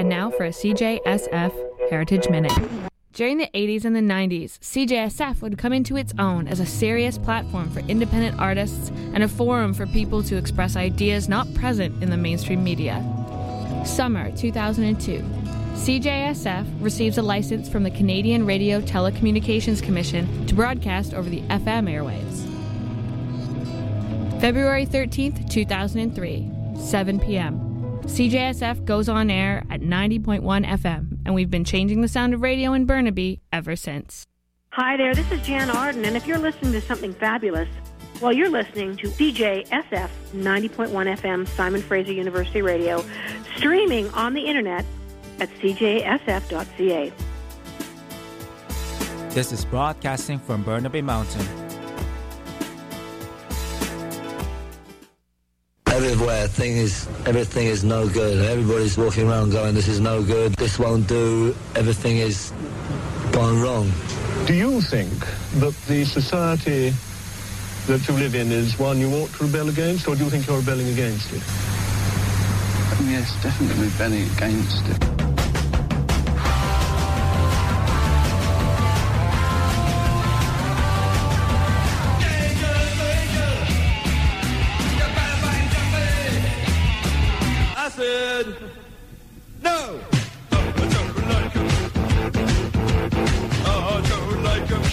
And now for a CJSF Heritage Minute. During the 80s and the 90s, CJSF would come into its own as a serious platform for independent artists and a forum for people to express ideas not present in the mainstream media. Summer 2002. CJSF receives a license from the Canadian Radio Telecommunications Commission to broadcast over the FM airwaves. February 13th, 2003, 7 p.m. CJSF goes on air at 90.1 FM, and we've been changing the sound of radio in Burnaby ever since. Hi there, this is Jan Arden, and if you're listening to something fabulous, well, you're listening to CJSF 90.1 FM, Simon Fraser University Radio, streaming on the internet at cjsf.ca. This is broadcasting from Burnaby Mountain. Everything is no good. Everybody's walking around going, this is no good, this won't do, everything is gone wrong. Do you think that the society that you live in is one you ought to rebel against, or do you think you're rebelling against it? Yes, definitely rebelling against it. No! Oh, I don't like him. Oh, I don't like him.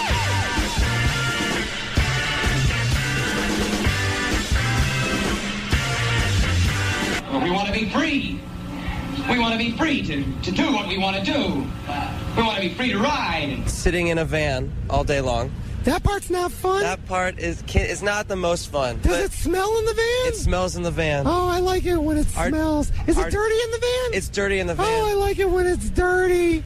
Well, we want to be free. We want to be free to do what we want to do. We want to be free to ride. Sitting in a van all day long. That part's not fun? That part is not the most fun. Does it smell in the van? It smells in the van. Oh, I like it when it smells. Is it dirty in the van? It's dirty in the van. Oh, I like it when it's dirty.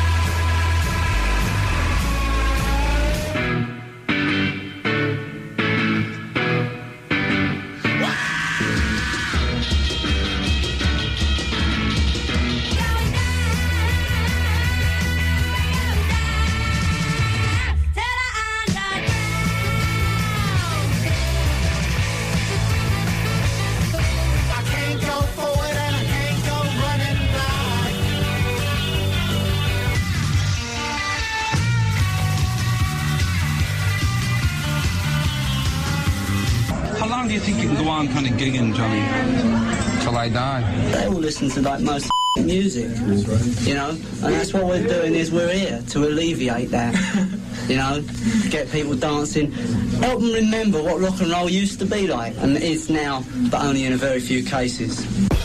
How long do you think you can go on kind of gigging, Johnny? Till I die? They all listen to like most music, you know, and that's what we're doing is we're here to alleviate that, you know, get people dancing, help them remember what rock and roll used to be like, and it is now, but only in a very few cases.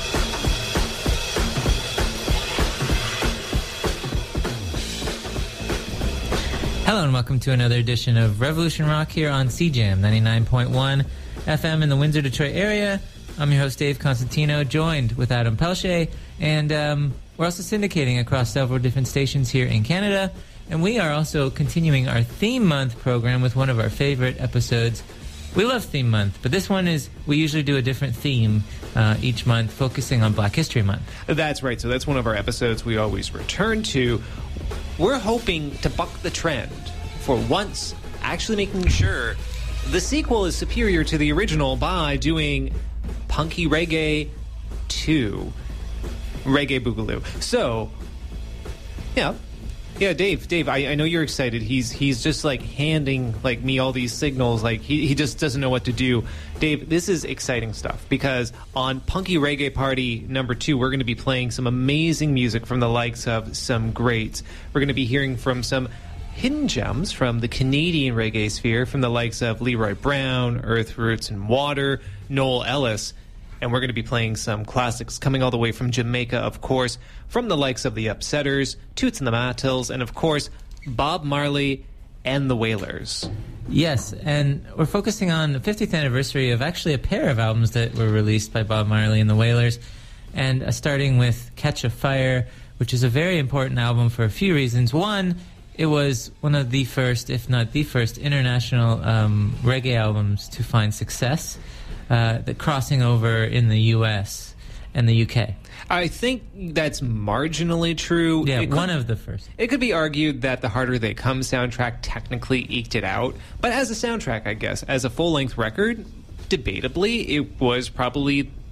Hello and welcome to another edition of Revolution Rock here on CJAM 99.1 FM in the Windsor, Detroit area. I'm your host, Dave Constantino, joined with Adam Pelche, and we're also syndicating across several different stations here in Canada, and we are also continuing our Theme Month program with one of our favorite episodes. We love Theme Month, but this one is, we usually do a different theme each month, focusing on Black History Month. That's right, so that's one of our episodes we always return to. We're hoping to buck the trend for once, actually making sure the sequel is superior to the original by doing Punky Reggae 2, Reggae Boogaloo. So, yeah, Dave, I know you're excited. He's just like handing like me all these signals, like he just doesn't know what to do. Dave, this is exciting stuff because on Punky Reggae Party number 2, we're going to be playing some amazing music from the likes of some greats. We're going to be hearing from some hidden gems from the Canadian reggae sphere, from the likes of Leroy Brown, Earth, Roots and Water, Noel Ellis, and we're going to be playing some classics coming all the way from Jamaica, of course, from the likes of the Upsetters, Toots and the Maytals, and of course Bob Marley and the Wailers. Yes, and we're focusing on the 50th anniversary of actually a pair of albums that were released by Bob Marley and the Wailers, and starting with Catch a Fire, which is a very important album for a few reasons. One, it was one of the first, if not the first, international reggae albums to find success, crossing over in the U.S. and the U.K. I think that's marginally true. Yeah, one of the first. It could be argued that the Harder They Come soundtrack technically eked it out, but as a soundtrack, I guess, as a full-length record, debatably, it was probably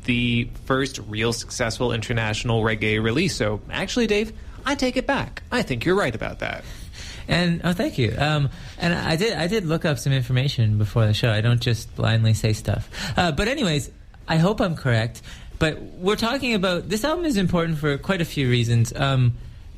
the first real successful international reggae release. So actually, Dave, I take it back. I think you're right about that. And thank you. And I did look up some information before the show. I don't just blindly say stuff. But anyways, I hope I'm correct. But we're talking about this album is important for quite a few reasons. In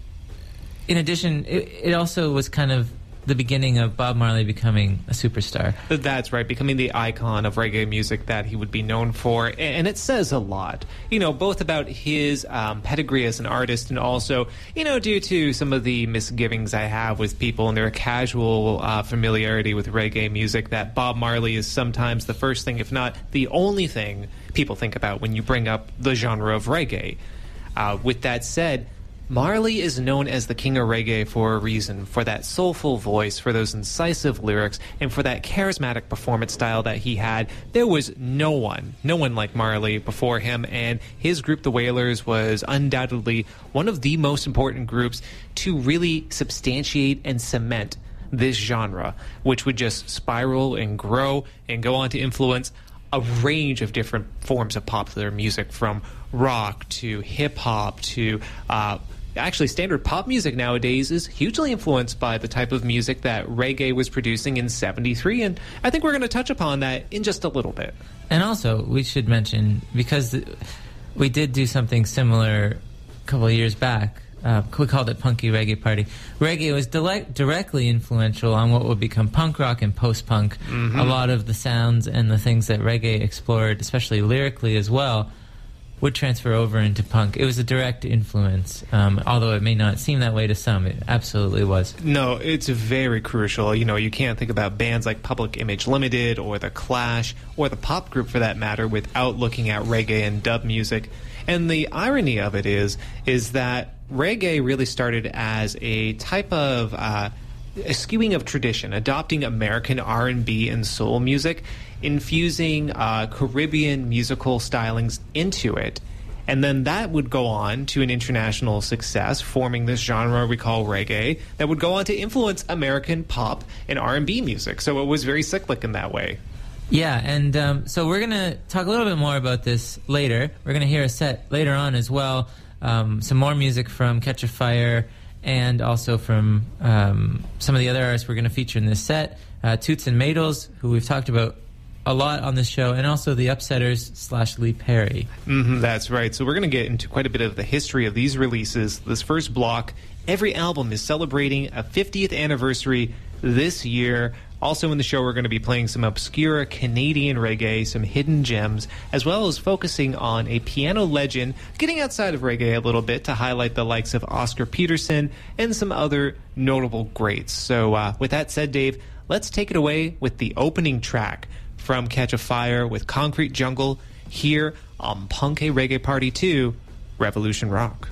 addition, it also was kind of the beginning of Bob Marley becoming a superstar. That's right, becoming the icon of reggae music that he would be known for. And it says a lot, both about his pedigree as an artist and also, due to some of the misgivings I have with people and their casual familiarity with reggae music, that Bob Marley is sometimes the first thing, if not the only thing, people think about when you bring up the genre of reggae. With that said, Marley is known as the king of reggae for a reason, for that soulful voice, for those incisive lyrics, and for that charismatic performance style that he had. There was no one like Marley before him, and his group, the Wailers, was undoubtedly one of the most important groups to really substantiate and cement this genre, which would just spiral and grow and go on to influence a range of different forms of popular music, from rock to hip-hop to actually, standard pop music nowadays is hugely influenced by the type of music that reggae was producing in 73, and I think we're going to touch upon that in just a little bit. And also, we should mention, because we did do something similar a couple of years back, we called it Punky Reggae Party. Reggae was directly influential on what would become punk rock and post-punk. Mm-hmm. A lot of the sounds and the things that reggae explored, especially lyrically as well, would transfer over into punk. It was a direct influence, although it may not seem that way to some. It absolutely was. No, it's very crucial. You can't think about bands like Public Image Limited or The Clash or the pop group for that matter without looking at reggae and dub music. And the irony of it is that reggae really started as a type of a skewing of tradition, adopting American R&B and soul music, infusing Caribbean musical stylings into it. And then that would go on to an international success, forming this genre we call reggae, that would go on to influence American pop and R&B music. So it was very cyclic in that way. Yeah, and so we're going to talk a little bit more about this later. We're going to hear a set later on as well, some more music from Catch a Fire, and also from some of the other artists we're going to feature in this set. Toots and Maytals, who we've talked about a lot on this show, and also the Upsetters / Lee Perry. Mm-hmm, that's right. So we're going to get into quite a bit of the history of these releases. This first block, every album is celebrating a 50th anniversary this year. Also in the show, we're going to be playing some obscure Canadian reggae, some hidden gems, as well as focusing on a piano legend, getting outside of reggae a little bit to highlight the likes of Oscar Peterson and some other notable greats. So with that said, Dave, let's take it away with the opening track from Catch a Fire with Concrete Jungle here on Punky Reggae Party 2, Revolution Rock.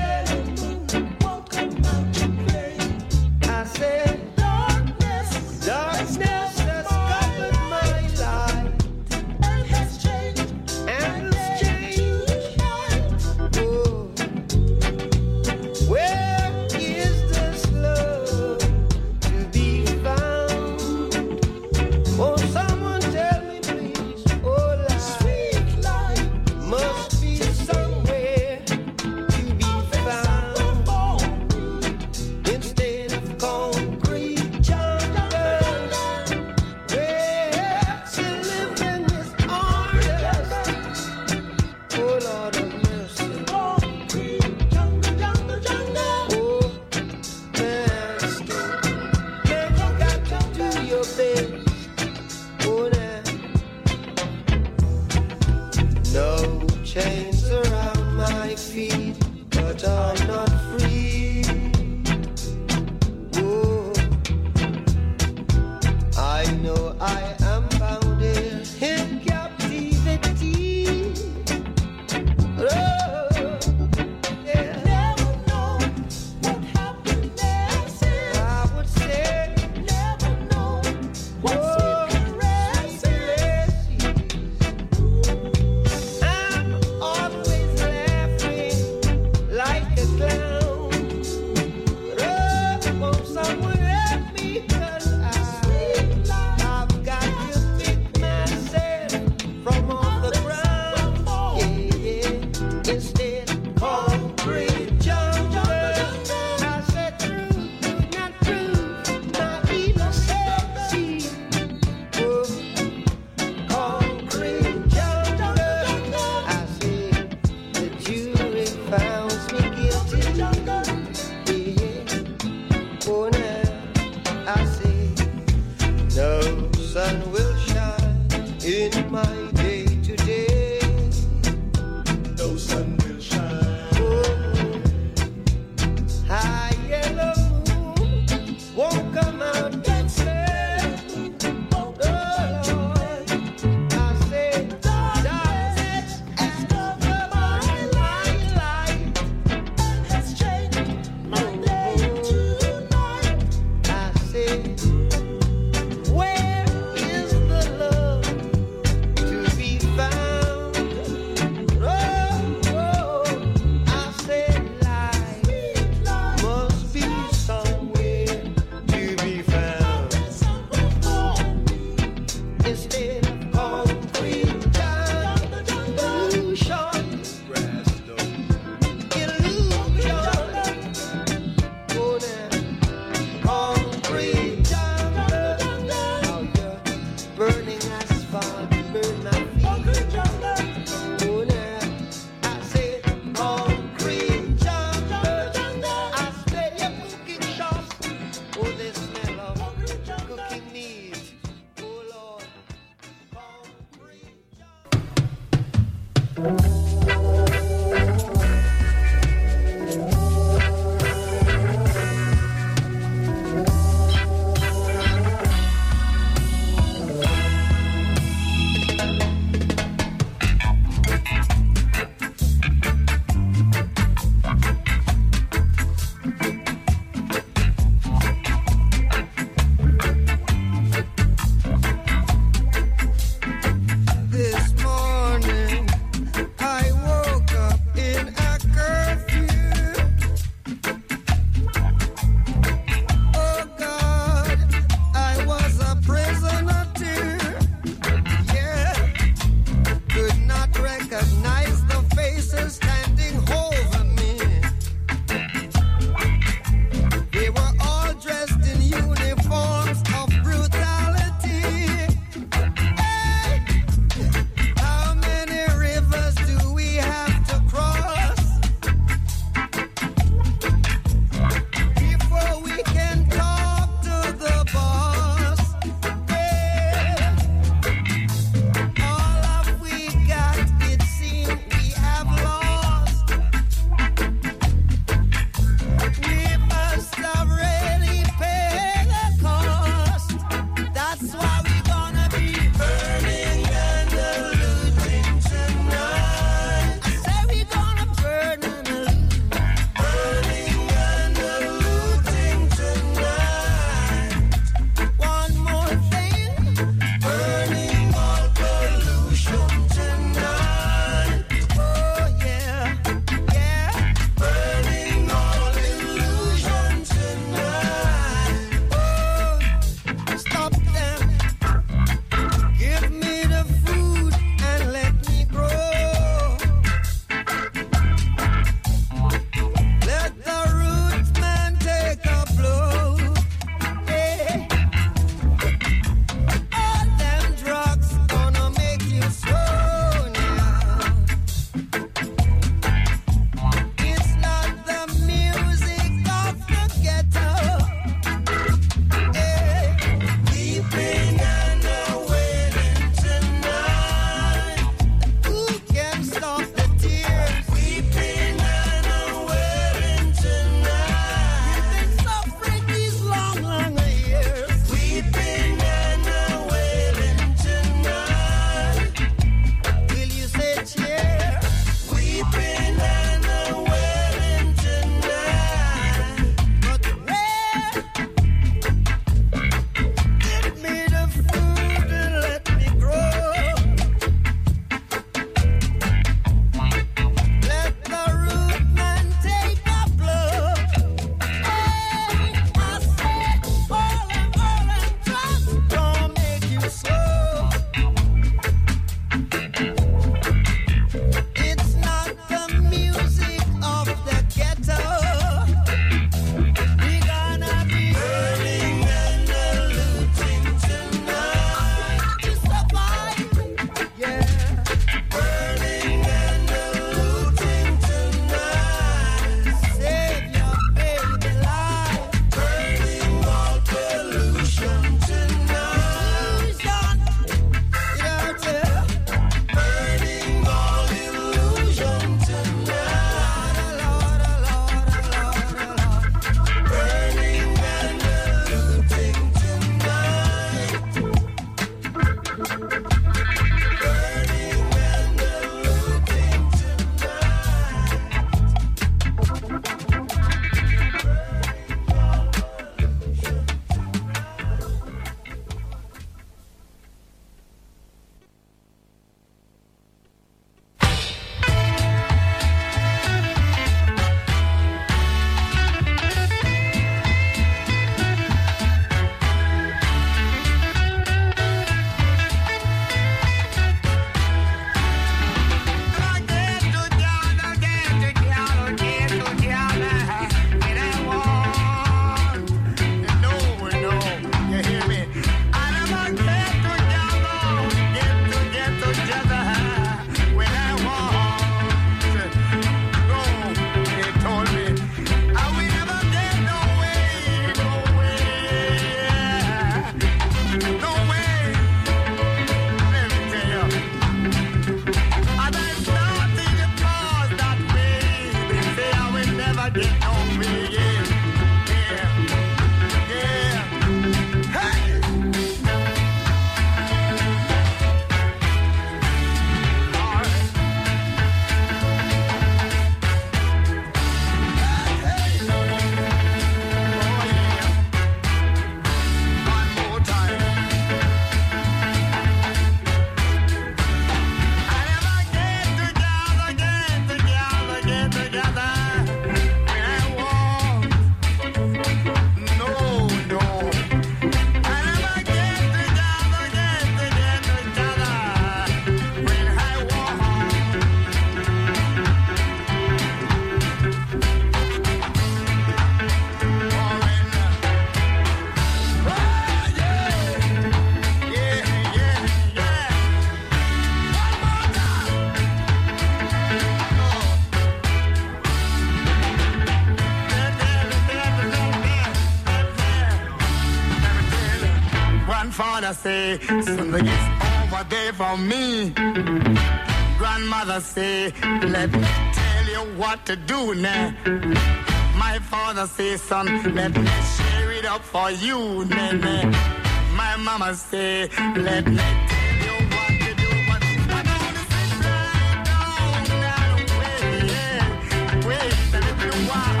father say, something is over there for me. Grandmother say, let me tell you what to do now. My father say, son, let me share it up for you, nene. My mama say, let me tell you what to do, but I'm gonna sit right down and wait a little while.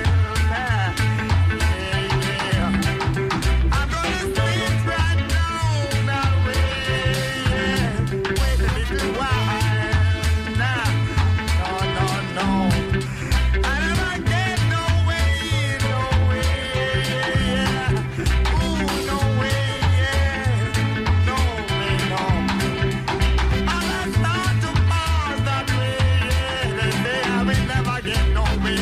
I'm gonna sit right down and wait a little while. No. I never get no way. Ooh, no way. No. I start to pass that way. They say I will never get no way.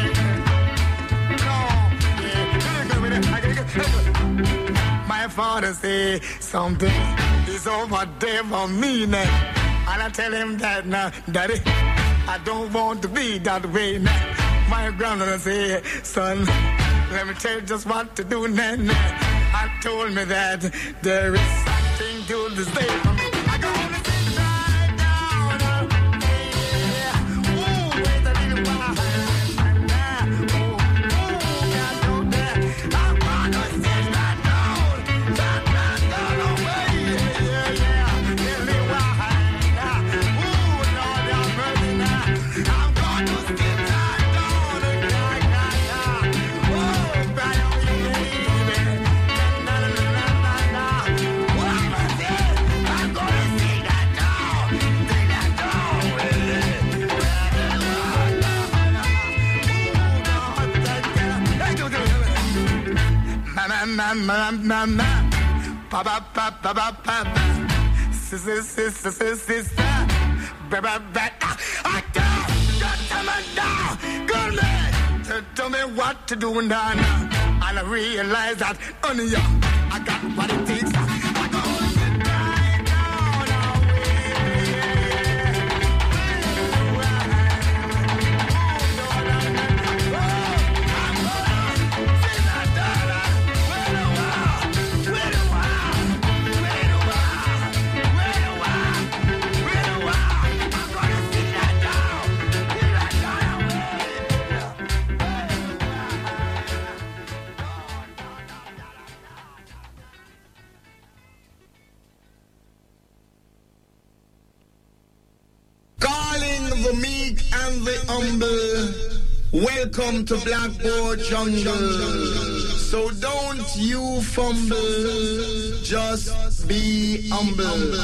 My father say something is over there for me now. And I tell him that now, Daddy, I don't want to be that way now. My grandmother say, son, let me tell you just what to do now. I told me that there is something to this day for me. I gonna sit right down. Ooh, wait a little while. I'm gonna sit right down. Away. Ooh, Lord have mercy now. I'm gonna sit right down. Oh, baby. I'm gonna sit that down. Mama, papa, sister, good man, tell me what to do now, and I realize that only you, I got what it takes. The meek and the humble, welcome to Blackboard Jungle. So don't you fumble, just be humble.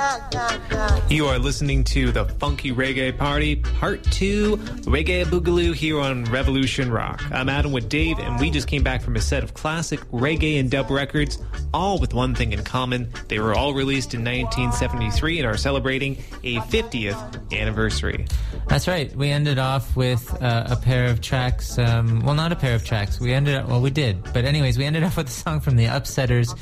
You are listening to the Funky Reggae Party, Part 2, Reggae Boogaloo here on Revolution Rock. I'm Adam with Dave, and we just came back from a set of classic reggae and dub records, all with one thing in common. They were all released in 1973 and are celebrating a 50th anniversary. That's right. We ended off with a pair of tracks. Well, not a pair of tracks. We did. But anyways, we ended up with a song from the Upsetters.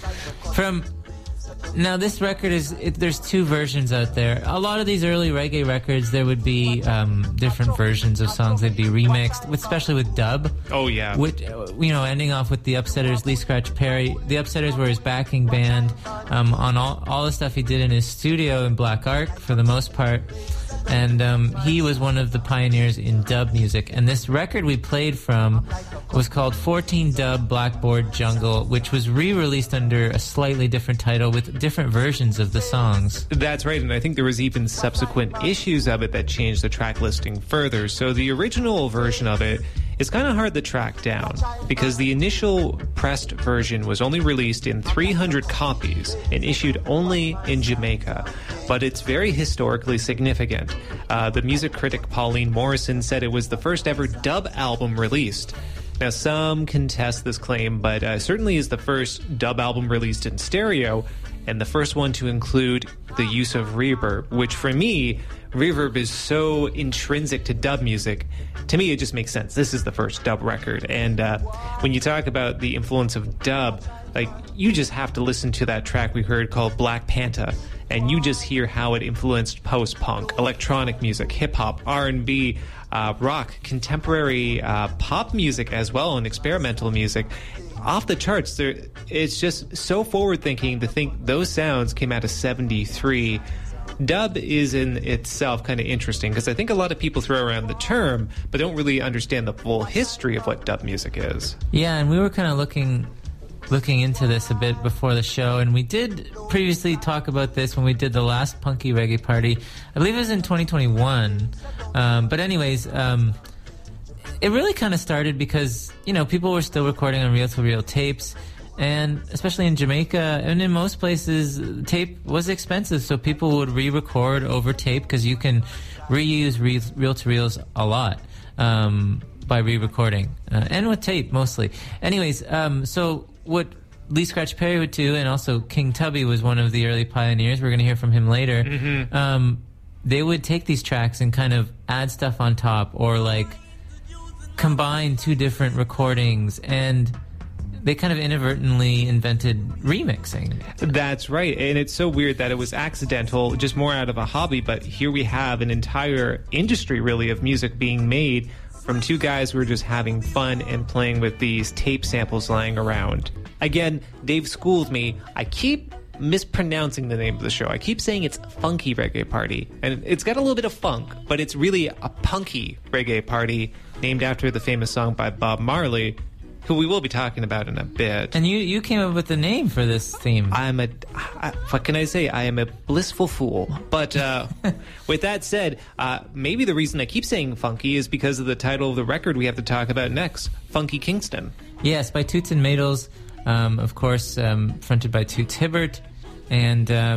Now, this record there's two versions out there. A lot of these early reggae records, there would be different versions of songs. They'd be remixed, especially with dub. Oh, yeah. With, ending off with the Upsetters, Lee Scratch Perry. The Upsetters were his backing band on all the stuff he did in his studio in Black Ark, for the most part. And he was one of the pioneers in dub music. And this record we played from was called 14 Dub Blackboard Jungle, which was re-released under a slightly different title with different versions of the songs. That's right, and I think there was even subsequent issues of it that changed the track listing further. So the original version of it is kind of hard to track down because the initial pressed version was only released in 300 copies and issued only in Jamaica. But it's very historically significant. The music critic Pauline Morrison said it was the first ever dub album released. Now, some contest this claim, but certainly is the first dub album released in stereo and the first one to include the use of reverb, which for me, reverb is so intrinsic to dub music. To me, it just makes sense. This is the first dub record. And when you talk about the influence of dub, you just have to listen to that track we heard called Black Panther, and you just hear how it influenced post-punk, electronic music, hip-hop, R&B, rock, contemporary pop music as well, and experimental music. Off the charts. It's just so forward-thinking to think those sounds came out of 73. Dub is in itself kind of interesting because I think a lot of people throw around the term but don't really understand the full history of what dub music is. Yeah, and we were kind of looking into this a bit before the show, and we did previously talk about this when we did the last Punky Reggae Party. I believe it was in 2021. But anyways, it really kind of started because, people were still recording on reel-to-reel tapes, and especially in Jamaica and in most places, tape was expensive, so people would re-record over tape because you can reuse reel-to-reels a lot by re-recording, and with tape mostly. Anyways, so what Lee Scratch Perry would do, and also King Tubby was one of the early pioneers, we're going to hear from him later, they would take these tracks and kind of add stuff on top, or combine two different recordings, and they kind of inadvertently invented remixing. That's right, and it's so weird that it was accidental, just more out of a hobby, but here we have an entire industry, really, of music being made from two guys who were just having fun and playing with these tape samples lying around. Again, Dave schooled me. I keep mispronouncing the name of the show. I keep saying it's Funky Reggae Party, and it's got a little bit of funk, but it's really a punky reggae party named after the famous song by Bob Marley, who we will be talking about in a bit. And you came up with the name for this theme. What can I say? I am a blissful fool. But with that said, maybe the reason I keep saying funky is because of the title of the record we have to talk about next, Funky Kingston. Yes, by Toots and Maytals, of course, fronted by Toots Hibbert. And